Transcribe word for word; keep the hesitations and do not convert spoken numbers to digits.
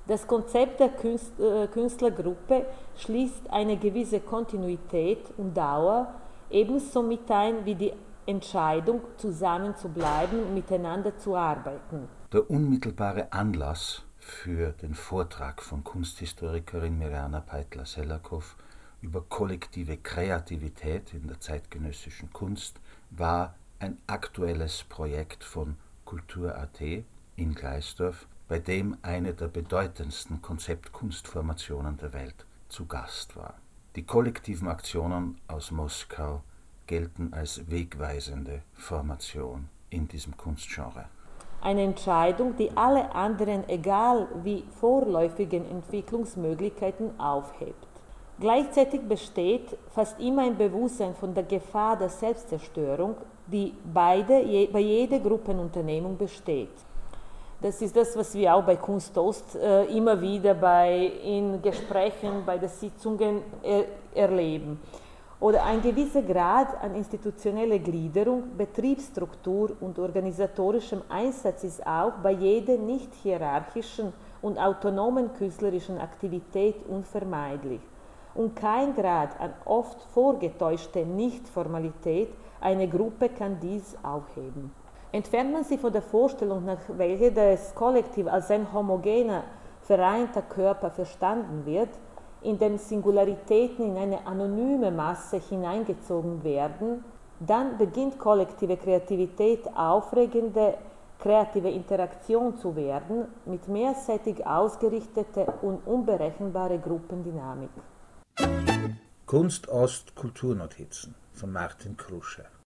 Das Konzept der Künstlergruppe schließt eine gewisse Kontinuität und Dauer ebenso mit ein wie die Entscheidung, zusammen zu bleiben und miteinander zu arbeiten. Der unmittelbare Anlass für den Vortrag von Kunsthistorikerin Mirjana Peitler-Selakow über kollektive Kreativität in der zeitgenössischen Kunst war ein aktuelles Projekt von Kultur.at in Gleisdorf, bei dem eine der bedeutendsten Konzeptkunstformationen der Welt zu Gast war. Die kollektiven Aktionen aus Moskau gelten als wegweisende Formation in diesem Kunstgenre. Eine Entscheidung, die alle anderen, egal wie vorläufigen Entwicklungsmöglichkeiten, aufhebt. Gleichzeitig besteht fast immer ein Bewusstsein von der Gefahr der Selbstzerstörung, die beide, je, bei jeder Gruppenunternehmung besteht. Das ist das, was wir auch bei Kunst Ost äh, immer wieder bei, in Gesprächen, bei den Sitzungen er, erleben. Oder ein gewisser Grad an institutioneller Gliederung, Betriebsstruktur und organisatorischem Einsatz ist auch bei jeder nicht hierarchischen und autonomen künstlerischen Aktivität unvermeidlich. Und kein Grad an oft vorgetäuschter Nichtformalität einer Gruppe kann dies aufheben. Entfernt man sich von der Vorstellung, nach welcher das Kollektiv als ein homogener, vereinter Körper verstanden wird, in dem Singularitäten in eine anonyme Masse hineingezogen werden, dann beginnt kollektive Kreativität aufregende kreative Interaktion zu werden mit mehrseitig ausgerichteter und unberechenbarer Gruppendynamik. Kunst Ost Kulturnotizen von Martin Krusche.